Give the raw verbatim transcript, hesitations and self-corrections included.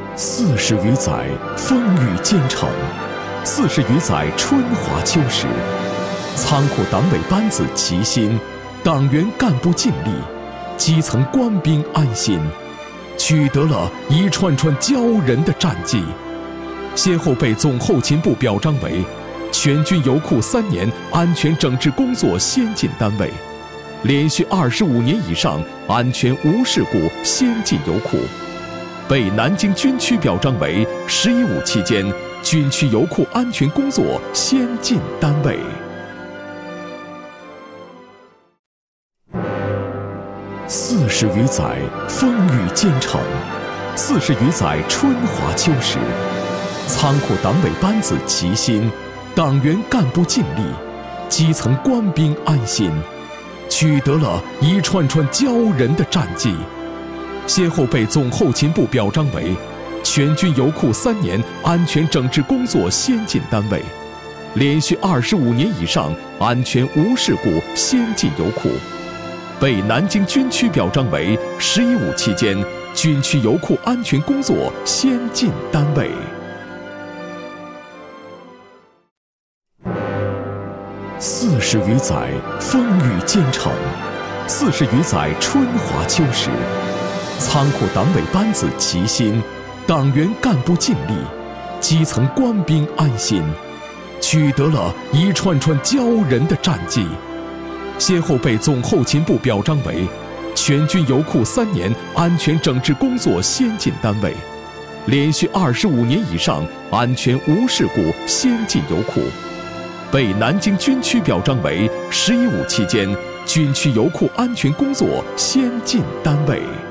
四十余载，风雨兼程；四十余载，春华秋实。仓库党委班子齐心，党员干部尽力，基层官兵安心，取得了一串串骄人的战绩，先后被总后勤部表彰为全军油库三年安全整治工作先进单位，连续二十五年以上安全无事故先进油库，被南京军区表彰为“十一五”期间军区油库安全工作先进单位。四十余载，风雨兼程；四十余载，春华秋实。仓库党委班子齐心，党员干部尽力，基层官兵安心，取得了一串串骄人的战绩，先后被总后勤部表彰为全军油库三年安全整治工作先进单位，连续二十五年以上安全无事故先进油库，被南京军区表彰为“十一五”期间军区油库安全工作先进单位。四十余载，风雨兼程；四十余载，春华秋实。仓库党委班子齐心，党员干部尽力，基层官兵安心，取得了一串串骄人的战绩，先后被总后勤部表彰为全军油库三年安全整治工作先进单位，连续二十五年以上安全无事故先进油库，被南京军区表彰为“十一五”期间军区油库安全工作先进单位。